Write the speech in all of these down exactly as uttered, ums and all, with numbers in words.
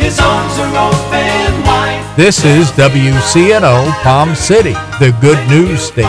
His arms are open wide. This is W C N O Palm City, the good news station.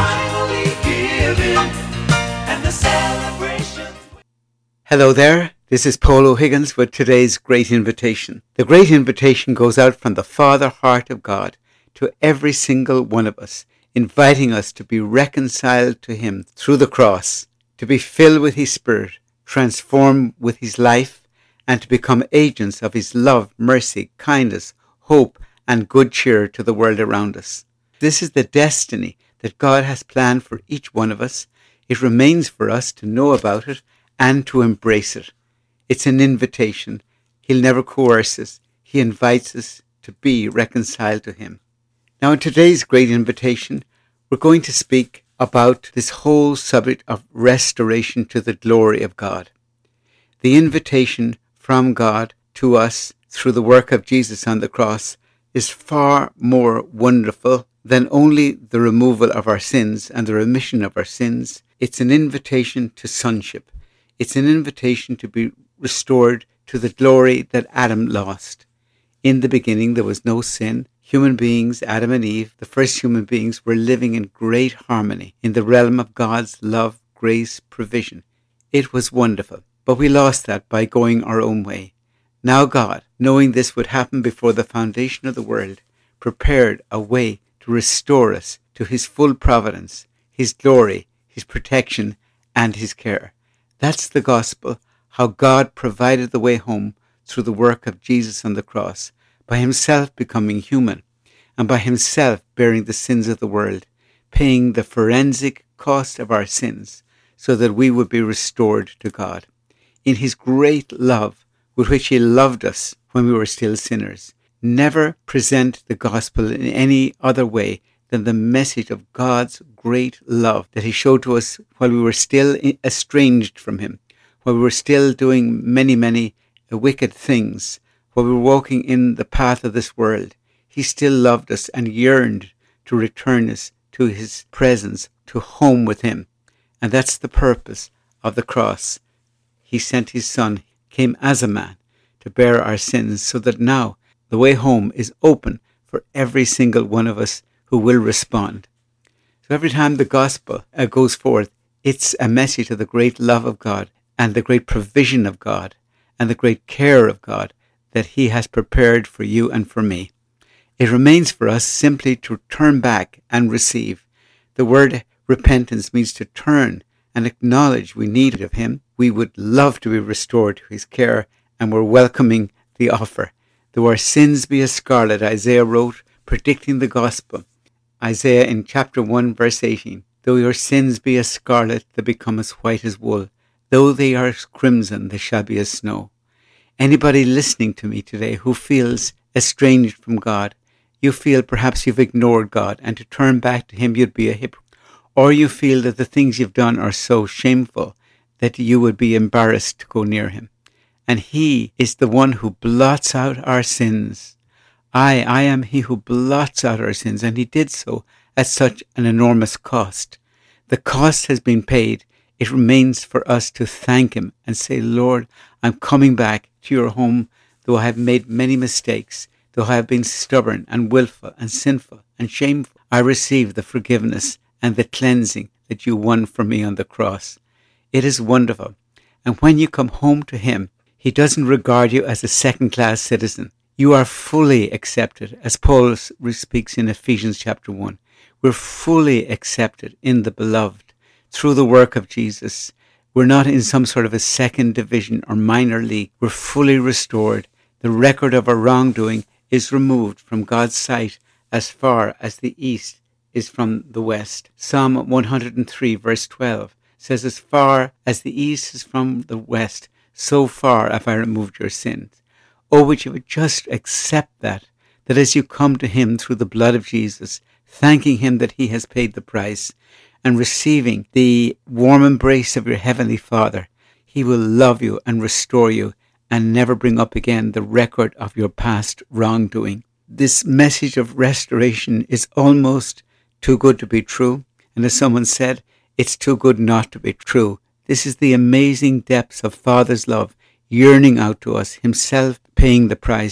Hello there, this is Paul O'Higgins with today's Great Invitation. The Great Invitation goes out from the Father heart of God to every single one of us, inviting us to be reconciled to Him through the cross, to be filled with His Spirit, transformed with His life, and to become agents of His love, mercy, kindness, hope, and good cheer to the world around us. This is the destiny that God has planned for each one of us. It remains for us to know about it and to embrace it. It's an invitation. He'll never coerce us. He invites us to be reconciled to Him. Now, in today's Great Invitation, we're going to speak about this whole subject of restoration to the glory of God. The invitation from God to us through the work of Jesus on the cross is far more wonderful than only the removal of our sins and the remission of our sins. It's an invitation to sonship. It's an invitation to be restored to the glory that Adam lost. In the beginning, there was no sin. Human beings, Adam and Eve, the first human beings, were living in great harmony in the realm of God's love, grace, provision. It was wonderful. But we lost that by going our own way. Now God, knowing this would happen before the foundation of the world, prepared a way to restore us to His full providence, His glory, His protection, and His care. That's the gospel, how God provided the way home through the work of Jesus on the cross, by Himself becoming human, and by Himself bearing the sins of the world, paying the forensic cost of our sins, so that we would be restored to God. In His great love, with which He loved us when we were still sinners, never present the gospel in any other way than the message of God's great love that He showed to us while we were still estranged from Him, while we were still doing many, many wicked things, while we were walking in the path of this world. He still loved us and yearned to return us to His presence, to home with Him. And that's the purpose of the cross. He sent His Son, came as a man to bear our sins, so that now the way home is open for every single one of us who will respond. So every time the gospel uh, goes forth, it's a message of the great love of God and the great provision of God and the great care of God that He has prepared for you and for me. It remains for us simply to turn back and receive. The word repentance means to turn and acknowledge we need of Him. We would love to be restored to His care, and we're welcoming the offer. Though our sins be as scarlet, Isaiah wrote, predicting the gospel. Isaiah in chapter one, verse eighteen. Though your sins be as scarlet, they become as white as wool. Though they are as crimson, they shall be as snow. Anybody listening to me today who feels estranged from God, you feel perhaps you've ignored God, and to turn back to Him you'd be a hypocrite. Or you feel that the things you've done are so shameful that you would be embarrassed to go near Him. And He is the one who blots out our sins. I, I am He who blots out our sins, and He did so at such an enormous cost. The cost has been paid. It remains for us to thank Him and say, Lord, I'm coming back to your home, though I have made many mistakes, though I have been stubborn and willful and sinful and shameful. I receive the forgiveness and the cleansing that you won for me on the cross. It is wonderful. And when you come home to Him, He doesn't regard you as a second-class citizen. You are fully accepted, as Paul speaks in Ephesians chapter one. We're fully accepted in the Beloved through the work of Jesus. We're not in some sort of a second division or minor league. We're fully restored. The record of our wrongdoing is removed from God's sight as far as the east is from the west. Psalm one hundred three verse twelve says, as far as the east is from the west, so far have I removed your sins. Oh, would you just accept that, that as you come to Him through the blood of Jesus, thanking Him that He has paid the price, and receiving the warm embrace of your Heavenly Father, He will love you and restore you and never bring up again the record of your past wrongdoing. This message of restoration is almost too good to be true. And as someone said, it's too good not to be true. This is the amazing depths of Father's love yearning out to us, Himself paying the price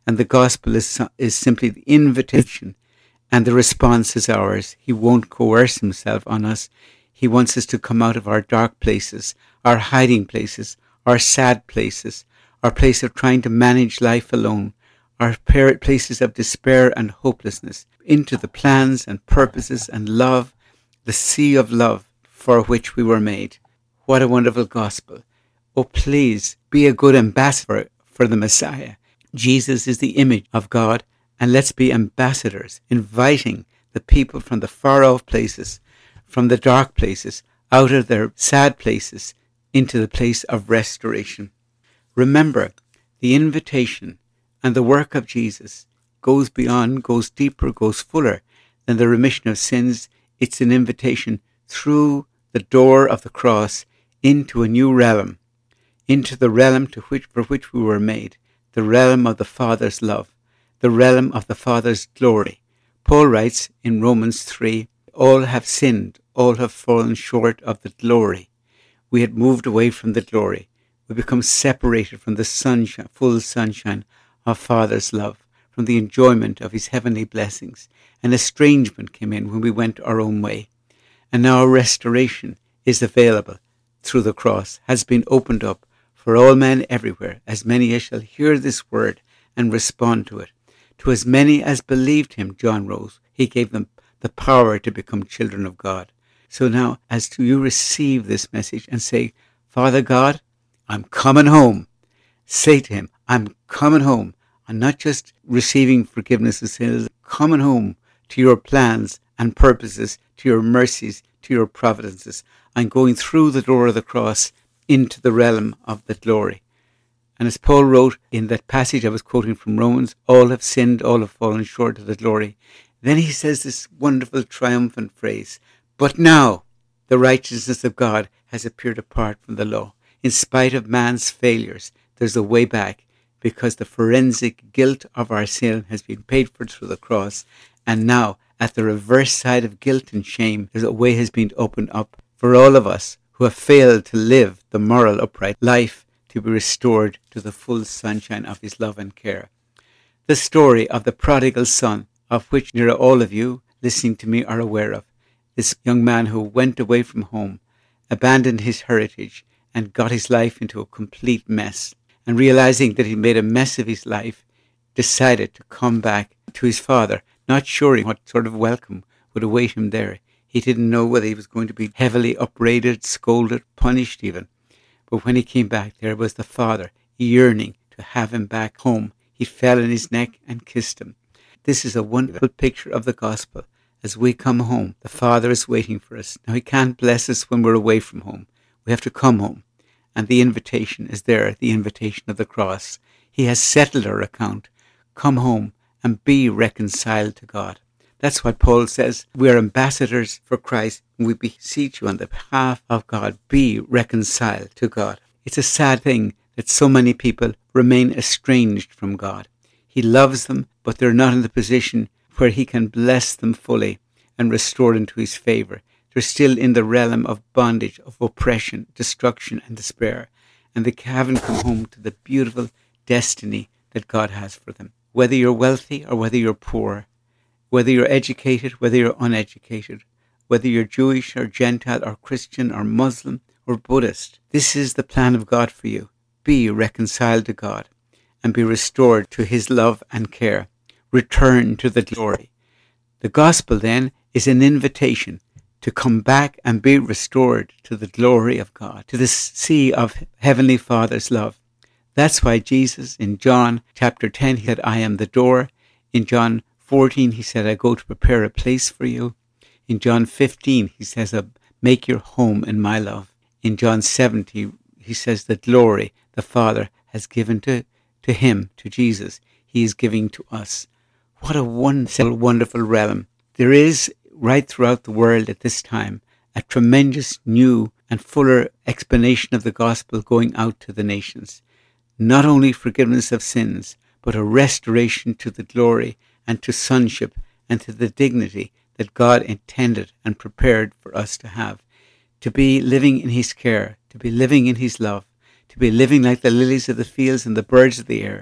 And the gospel is, is simply the invitation, and the response is ours. He won't coerce himself on us. He wants us to come out of our dark places, our hiding places, our sad places, our place of trying to manage life alone, our places of despair and hopelessness, into the plans and purposes and love, the sea of love for which we were made. What a wonderful gospel. Oh, please be a good ambassador for the Messiah. Jesus is the image of God, and let's be ambassadors, inviting the people from the far off places, from the dark places, out of their sad places, into the place of restoration. Remember, the invitation and the work of Jesus goes beyond, goes deeper, goes fuller than the remission of sins. It's an invitation through the door of the cross into a new realm, into the realm to which, for which we were made, the realm of the Father's love, the realm of the Father's glory. Paul writes in Romans three, all have sinned, all have fallen short of the glory. We had moved away from the glory. We become separated from the sunshine, full sunshine of Father's love, from the enjoyment of his heavenly blessings. An estrangement came in when we went our own way. And now restoration is available through the cross, has been opened up for all men everywhere, as many as shall hear this word and respond to it. To as many as believed him, John wrote, he gave them the power to become children of God. So now, as to you receive this message and say, Father God, I'm coming home. Say to him, I'm coming home. I'm not just receiving forgiveness of sins, I'm coming home to your plans and purposes, to your mercies, to your providences. I'm going through the door of the cross into the realm of the glory. And as Paul wrote in that passage I was quoting from Romans, all have sinned, all have fallen short of the glory. Then he says this wonderful triumphant phrase, but now the righteousness of God has appeared apart from the law. In spite of man's failures, there's a way back, because the forensic guilt of our sin has been paid for through the cross. And now, at the reverse side of guilt and shame, there's a way has been opened up for all of us who have failed to live the moral upright life, to be restored to the full sunshine of his love and care. The story of the prodigal son, of which nearly all of you listening to me are aware of. This young man who went away from home, abandoned his heritage, and got his life into a complete mess. And realizing that he made a mess of his life, decided to come back to his father, not sure what sort of welcome would await him there. He didn't know whether he was going to be heavily upbraided, scolded, punished even. But when he came back, there was the father yearning to have him back home. He fell on his neck and kissed him. This is a wonderful picture of the gospel. As we come home, the Father is waiting for us. Now, he can't bless us when we're away from home. We have to come home. And the invitation is there, the invitation of the cross. He has settled our account. Come home and be reconciled to God. That's what Paul says. We are ambassadors for Christ, and we beseech you on the behalf of God, be reconciled to God. It's a sad thing that so many people remain estranged from God. He loves them, but they're not in the position where he can bless them fully and restore them to his favor. They're still in the realm of bondage, of oppression, destruction, and despair, and they haven't come home to the beautiful destiny that God has for them. Whether you're wealthy or whether you're poor, whether you're educated, whether you're uneducated, whether you're Jewish or Gentile or Christian or Muslim or Buddhist, this is the plan of God for you. Be reconciled to God and be restored to his love and care. Return to the glory. The gospel then is an invitation to come back and be restored to the glory of God, to the sea of Heavenly Father's love. That's why Jesus in John chapter ten, he said, I am the door. In John fourteen, he said, I go to prepare a place for you. In John fifteen, he says, make your home in my love. In John seventeen, he says, the glory the Father has given to, to him, to Jesus, he is giving to us. What a wonderful, wonderful realm. There is, right throughout the world at this time, a tremendous new and fuller explanation of the gospel going out to the nations. Not only forgiveness of sins, but a restoration to the glory and to sonship and to the dignity that God intended and prepared for us to have. To be living in his care, to be living in his love, to be living like the lilies of the fields and the birds of the air,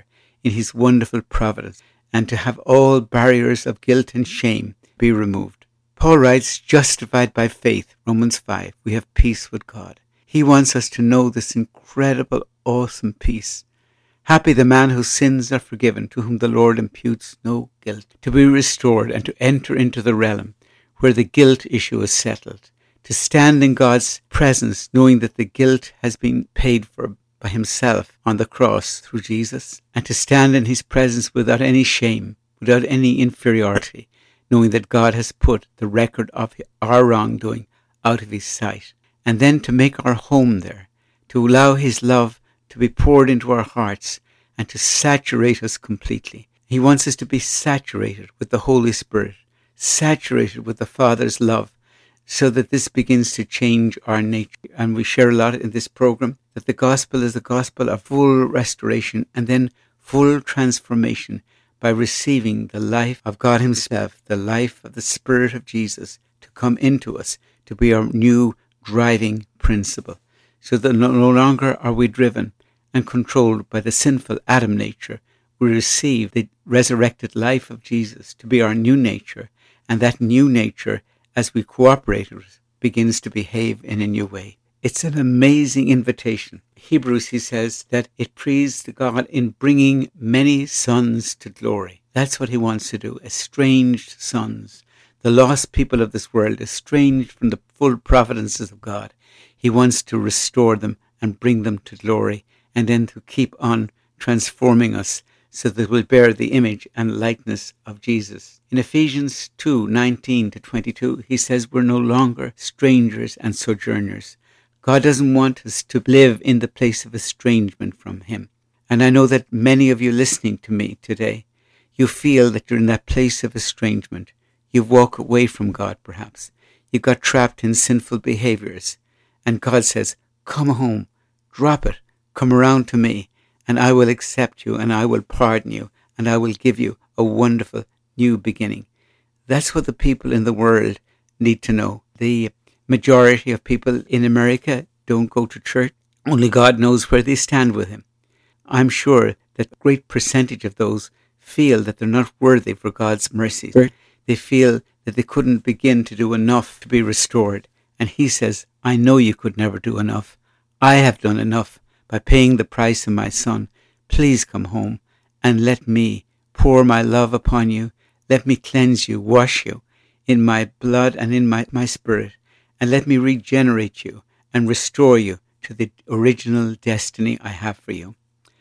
in his wonderful providence, and to have all barriers of guilt and shame be removed. Paul writes, justified by faith, Romans five, we have peace with God. He wants us to know this incredible, awesome peace. Happy the man whose sins are forgiven, to whom the Lord imputes no guilt, to be restored and to enter into the realm where the guilt issue is settled, to stand in God's presence knowing that the guilt has been paid for by himself on the cross through Jesus, and to stand in his presence without any shame, without any inferiority, knowing that God has put the record of our wrongdoing out of his sight, and then to make our home there, to allow his love to be poured into our hearts and to saturate us completely. He wants us to be saturated with the Holy Spirit, saturated with the Father's love, so that this begins to change our nature. And we share a lot in this program that the gospel is the gospel of full restoration and then full transformation by receiving the life of God himself, the life of the Spirit of Jesus to come into us, to be our new driving principle, so that no longer are we driven and controlled by the sinful Adam nature. We receive the resurrected life of Jesus to be our new nature, and that new nature, as we cooperate with it, begins to behave in a new way. It's an amazing invitation. Hebrews, he says, that it pleased God in bringing many sons to glory. That's what he wants to do, estranged sons. The lost people of this world, estranged from the full providences of God. He wants to restore them and bring them to glory, and then to keep on transforming us so that we'll bear the image and likeness of Jesus. In Ephesians two, nineteen to twenty-two, he says we're no longer strangers and sojourners. God doesn't want us to live in the place of estrangement from him. And I know that many of you listening to me today, you feel that you're in that place of estrangement. You've walked away from God perhaps. You got trapped in sinful behaviors. And God says, come home, drop it, come around to me, and I will accept you, and I will pardon you, and I will give you a wonderful new beginning. That's what the people in the world need to know. The majority of people in America don't go to church. Only God knows where they stand with him. I'm sure that a great percentage of those feel that they're not worthy for God's mercies. They feel that they couldn't begin to do enough to be restored. And he says, I know you could never do enough. I have done enough by paying the price of my son. Please come home and let me pour my love upon you. Let me cleanse you, wash you in my blood and in my, my spirit. And let me regenerate you and restore you to the original destiny I have for you.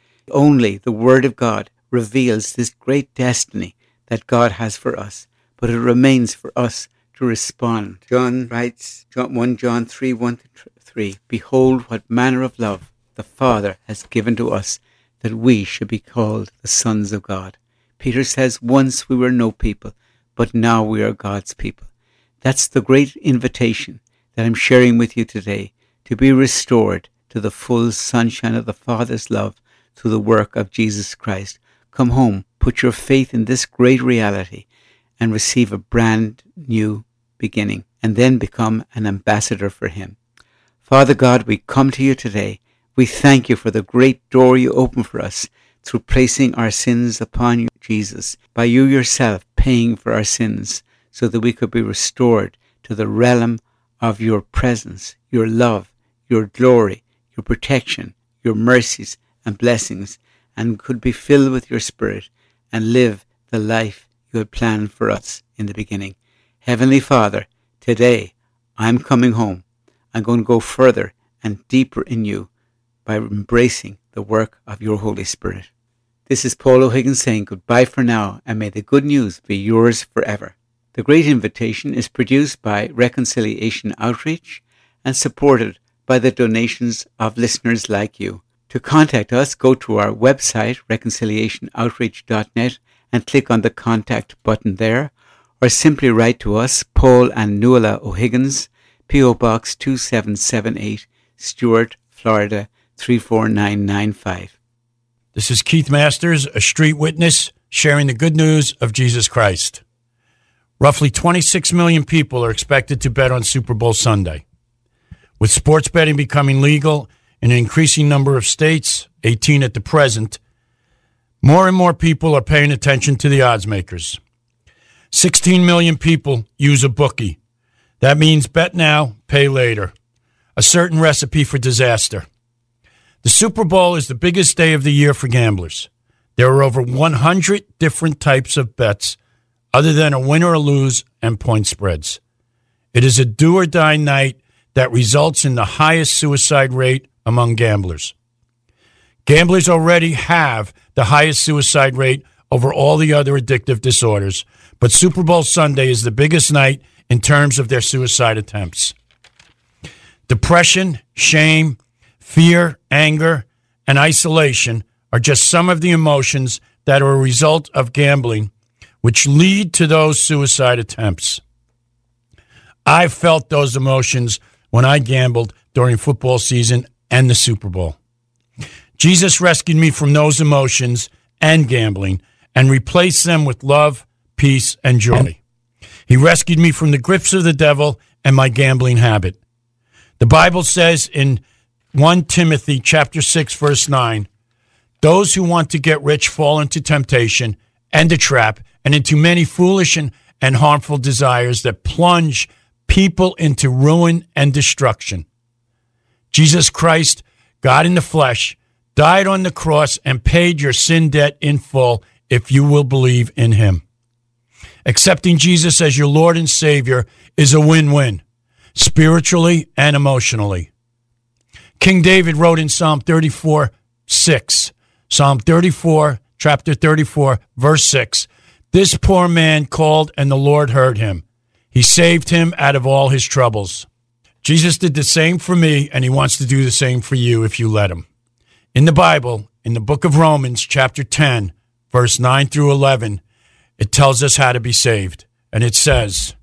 Only the Word of God reveals this great destiny that God has for us, but it remains for us to respond. John writes, First John three, one to three, behold what manner of love the Father has given to us, that we should be called the sons of God. Peter says, once we were no people, but now we are God's people. That's the great invitation that I'm sharing with you today, to be restored to the full sunshine of the Father's love through the work of Jesus Christ. Come home, put your faith in this great reality, and receive a brand new beginning, and then become an ambassador for him. Father God, we come to you today. We thank you for the great door you open for us through placing our sins upon you, Jesus, by you yourself paying for our sins so that we could be restored to the realm of your presence, your love, your glory, your protection, your mercies and blessings, and could be filled with your Spirit and live the life you had planned for us in the beginning. Heavenly Father, today I'm coming home. I'm going to go further and deeper in you by embracing the work of your Holy Spirit. This is Paul O'Higgins saying goodbye for now, and may the good news be yours forever. The Great Invitation is produced by Reconciliation Outreach and supported by the donations of listeners like you. To contact us, go to our website, reconciliation outreach dot net, and click on the contact button there, or simply write to us, Paul and Nuala O'Higgins, P O Box two seven seven eight, Stuart, Florida three four nine nine five. This is Keith Masters, a street witness, sharing the good news of Jesus Christ. Roughly twenty-six million people are expected to bet on Super Bowl Sunday. With sports betting becoming legal in an increasing number of states, eighteen at the present, More and more people are paying attention to the odds makers. sixteen million people use a bookie. That means bet now, pay later. A certain recipe for disaster. The Super Bowl is the biggest day of the year for gamblers. There are over one hundred different types of bets other than a win or a lose and point spreads. It is a do-or-die night that results in the highest suicide rate among gamblers. Gamblers already have the highest suicide rate over all the other addictive disorders, but Super Bowl Sunday is the biggest night in terms of their suicide attempts. Depression, shame, fear, anger, and isolation are just some of the emotions that are a result of gambling, which lead to those suicide attempts. I felt those emotions when I gambled during football season and the Super Bowl. Jesus rescued me from those emotions and gambling and replaced them with love, peace, and joy. He rescued me from the grips of the devil and my gambling habit. The Bible says in First Timothy chapter six, verse nine, those who want to get rich fall into temptation and a trap and into many foolish and, and harmful desires that plunge people into ruin and destruction. Jesus Christ, God in the flesh, died on the cross and paid your sin debt in full if you will believe in him. Accepting Jesus as your Lord and Savior is a win-win, spiritually and emotionally. King David wrote in Psalm thirty-four, six, Psalm thirty-four, chapter thirty-four, verse six, this poor man called and the Lord heard him. He saved him out of all his troubles. Jesus did the same for me, and he wants to do the same for you if you let him. In the Bible, in the book of Romans, chapter ten, verse nine through eleven, it tells us how to be saved. And it says,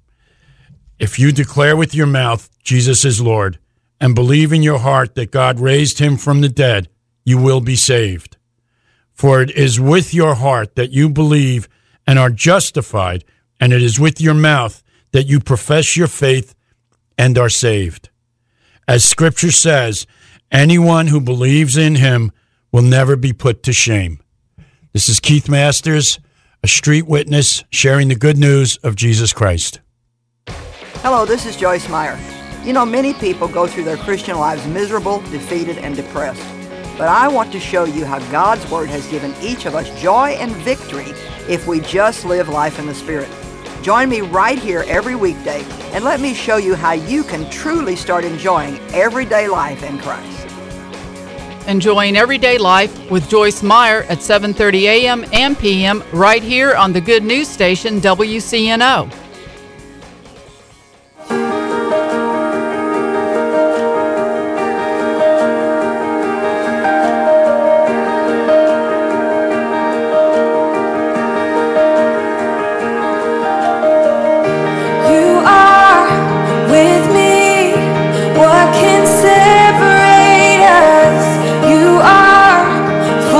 if you declare with your mouth Jesus is Lord and believe in your heart that God raised him from the dead, you will be saved. For it is with your heart that you believe and are justified, and it is with your mouth that you profess your faith and are saved. As Scripture says, anyone who believes in him will never be put to shame. This is Keith Masters, a street witness sharing the good news of Jesus Christ. Hello, this is Joyce Meyer. You know, many people go through their Christian lives miserable, defeated, and depressed. But I want to show you how God's Word has given each of us joy and victory if we just live life in the Spirit. Join me right here every weekday and let me show you how you can truly start enjoying everyday life in Christ. Enjoying Everyday Life with Joyce Meyer at seven thirty a.m. and p m right here on the Good News Station W C N O.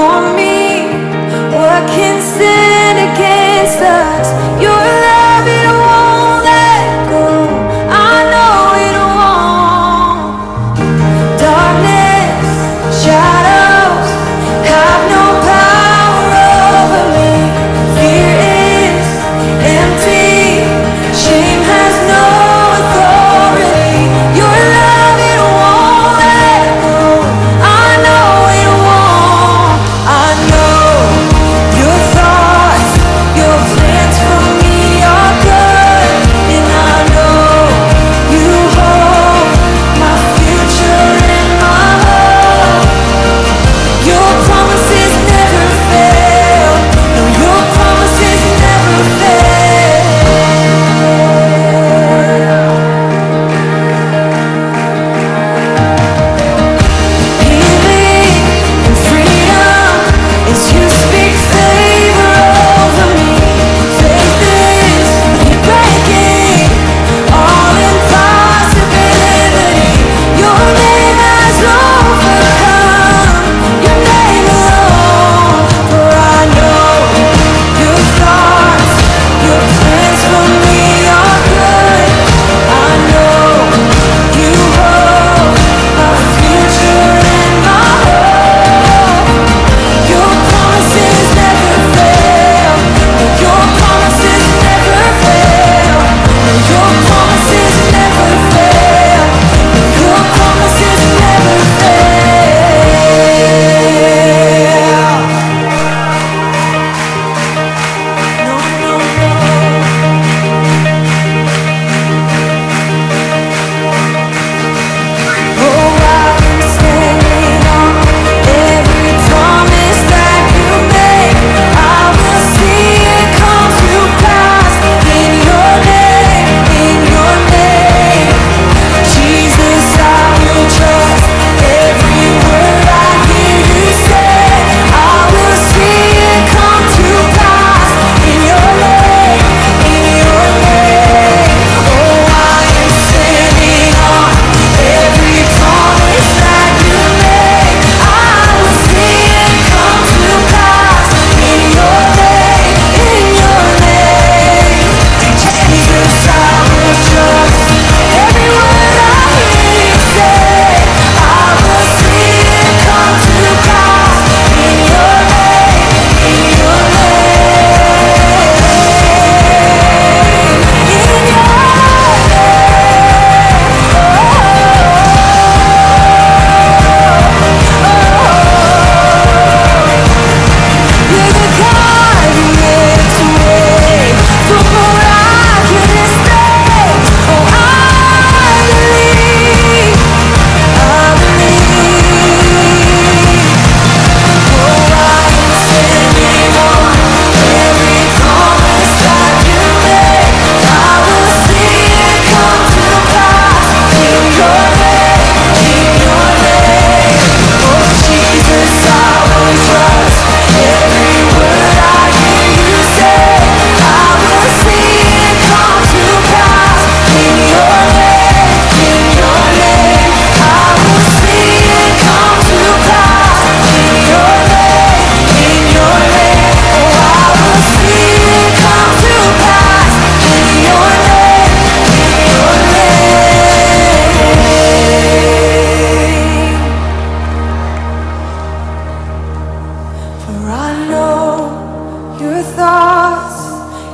Sin against us, your love, it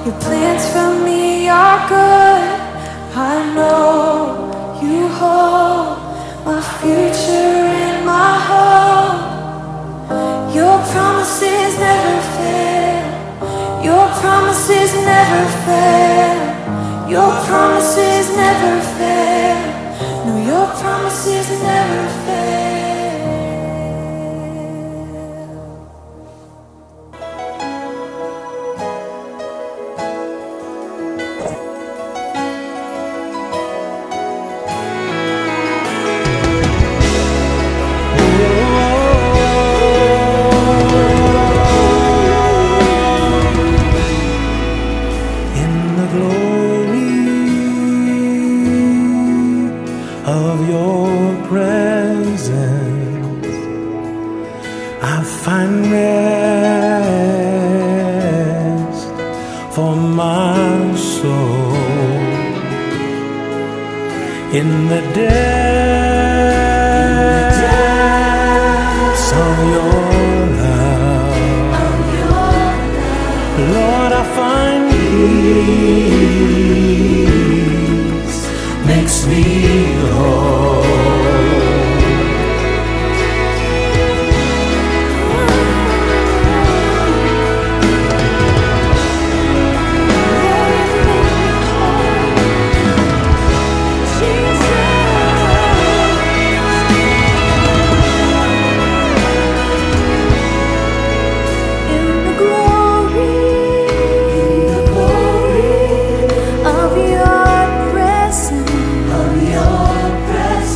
Your plans for me are good. I know you hold my future in my hope. Your promises never fail. Your promises never fail. Your promises never fail. No, your promises never fail. In the depths of your love, Lord, I find peace, makes me whole. Of your presence.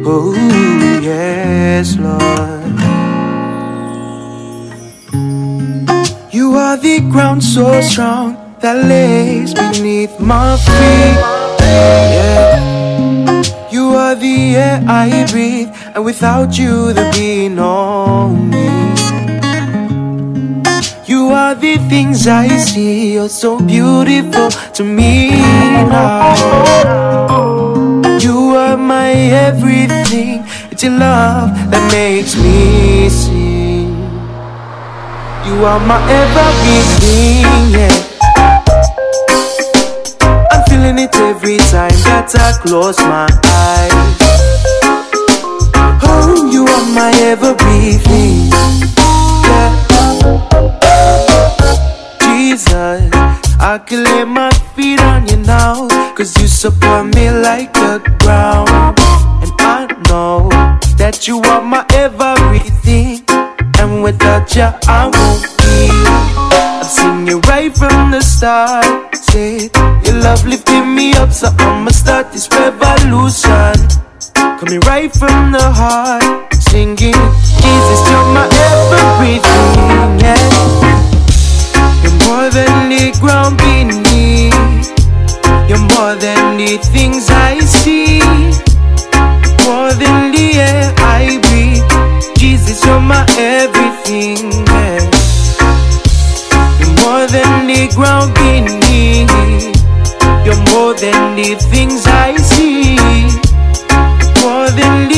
Oh, yes, Lord. You are the ground so strong that lays beneath my feet. Yeah. You are the air I breathe, and without you there'd be no me. You are the things I see, you're so beautiful to me now. You are my everything, it's your love that makes me sing. You are my everything, yeah. I'm feeling it every time that I close my eyes. Oh, you are my everything, yeah. Jesus, I can lay my feet on you now, cause you support me like the ground. And I know that you are my everything, and without you I won't be. I've seen you right from the start. Said your love lifted me up, so I'ma start this revolution. Coming right from the heart, singing, Jesus, you're my everything, yeah. You're more than the ground beneath. You're more than the things I see. More